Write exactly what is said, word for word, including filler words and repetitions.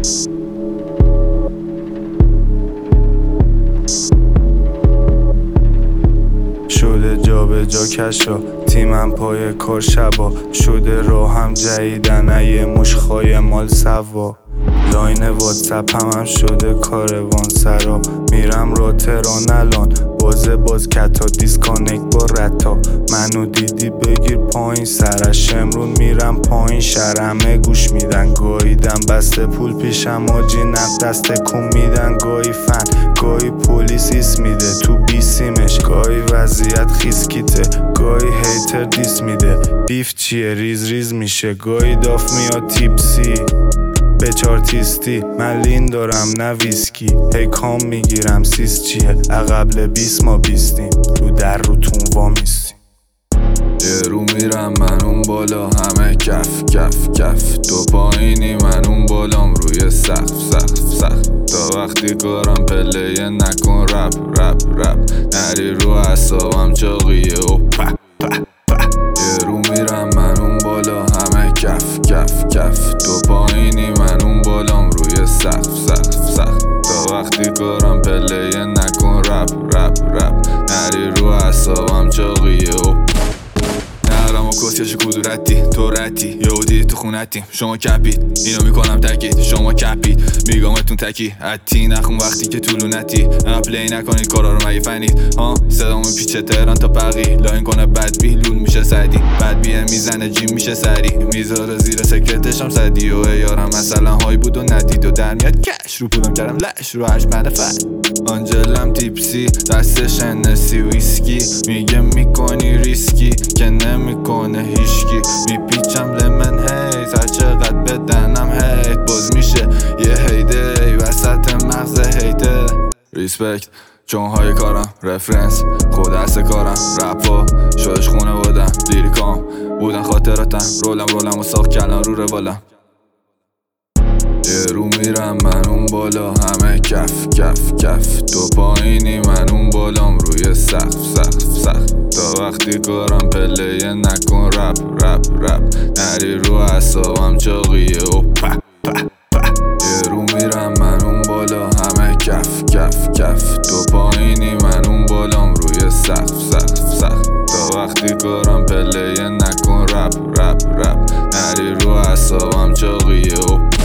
شده جا به جا کشا تیمم پای کار شبا شده راهم جدیدن یه مشخای مال سوا لاین واتساپ هم, هم شده کاروان سرا میرم را تهران الان بازه باز کتا دیسکانک با رتا منو دیدی بگیر پایین سرش امرون میرم پایین شرمه گوش میدن گاییدن بسته پول پیشم آجی نقد دست کن میدن گاهی فن گاهی پولیس ایس میده تو بیسیمش گاهی وضعیت خیسکیته گاهی هیتر دیس میده بیف چیه ریز ریز میشه گاهی داف میاد تیپسی به چارتیستی من لین دارم نه ویسکی هی کام میگیرم سیس چیه اقبل بیس ما بیستیم رو در روتون وامیستیم یه رو میرم من اون بالا همه کف کف کف تو پایینی من اون بالام روی سقف سقف سقف تا وقتی کارم پله نکن رپ رپ رپ نری رو اعصابم چاقیه و په په په یه رو میرم من اون بالا همه کف کف کف تو پایینی من اون بالام روی سقف سقف سقف تا وقتی کارم پله نکن رپ رپ رپ نری رو اعصابم چاقیه و نهرم و کسکش کدورتی تو رتی یهودی تو خونتیم شما کپید اینو میکنم تکید شما کپید میگامتون تکی عتی نخون وقتی که طولونتی اپلی نکنید کارا رو مگه فنید ها صدامو پیچه تهران تا بقی لاین کنه بد بی لون میشه سدی بد بیه میزنه جیم میشه سری میذاره زیر سکرتشم سدی و یارم مثلا های بود و ندید و در میاد کش رو پولم کردم لش رو هشت بنده فت آنجلم تیپسی دستش انسی ویسکی میگه میکنی ریسکی که نمیکنه هیشکی میپیچم لمن هیت هر چقدر بدنم هیت باز میشه یه هیده وسط مغز هیته ریسپکت چون های کارم رفرنس خود دست کارم رپا شدش خونه بودم لیریکام بودن خاطراتم رولم رولم و ساخت کلان رو روالم یه رو میرم من اون بالا همه کف کف کف تو پایینی من اون بالام روی سقف سقف سقف تا وقتی کارم پله نکن رپ رپ رپ نری رو اعصابم چاقیه و په په په یه رو میرم من اون بالا همه کف کف کف تو پایینی من اون بالام روی سقف سقف سقف تا وقتی کارم پله نکن رپ رپ رپ نری رو اعصابم چاقیه و